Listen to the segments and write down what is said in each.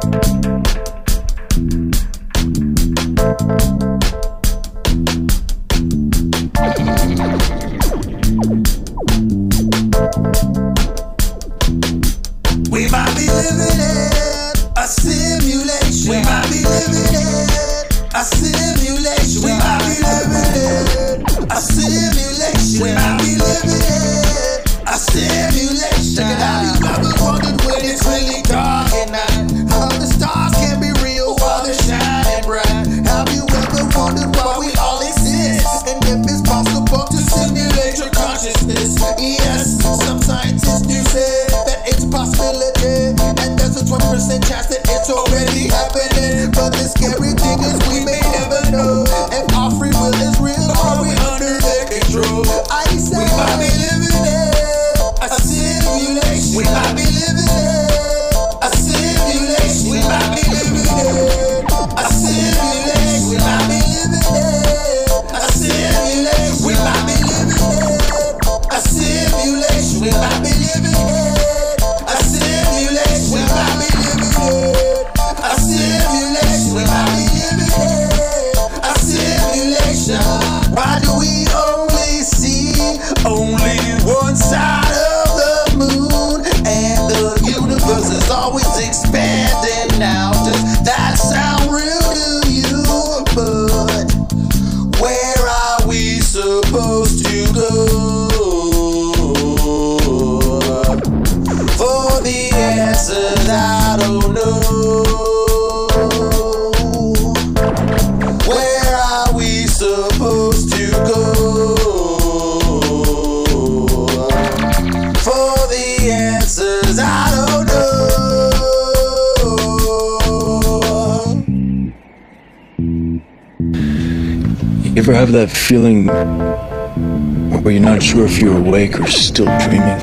We might be living in a simulation. We might be living in a simulation. We might be living in a simulation. We might be living in a simulation. Check it out, you ever wondered when it's really dark at night, how the stars can be real while they're shining bright? Have you ever wondered why we all exist, and if it's possible to simulate your consciousness? Yes, some scientists do say that it's possibility, and there's a 20% chance that it's already happening. But the scary thing is we may never know if our free will is real or we under their control. I say we might be living in a simulation. We might be living in a simulation. We might be living in a simulation. We might be living in a simulation. We might be living in a simulation. We might be living in a simulation. We might be living in a simulation. We might be living in a simulation. Why do we only see only one side of the moon, and the universe is always expanding now? Does that sound real to you? But where are we supposed to go? For the answers I don't know. Where are we supposed to go? For the answers I don't know. You ever have that feeling where you're not sure if you're awake or still dreaming?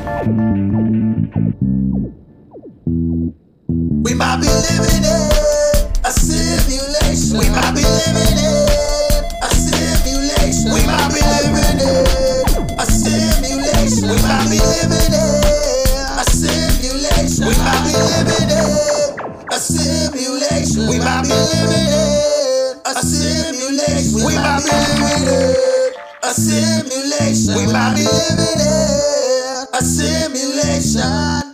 We might be living in a simulation. We might be living in a simulation. We might be living in a simulation. We might be living in a simulation. We might be living in a simulation. We might be living in a simulation. We might be living in a simulation. We might be living in a simulation.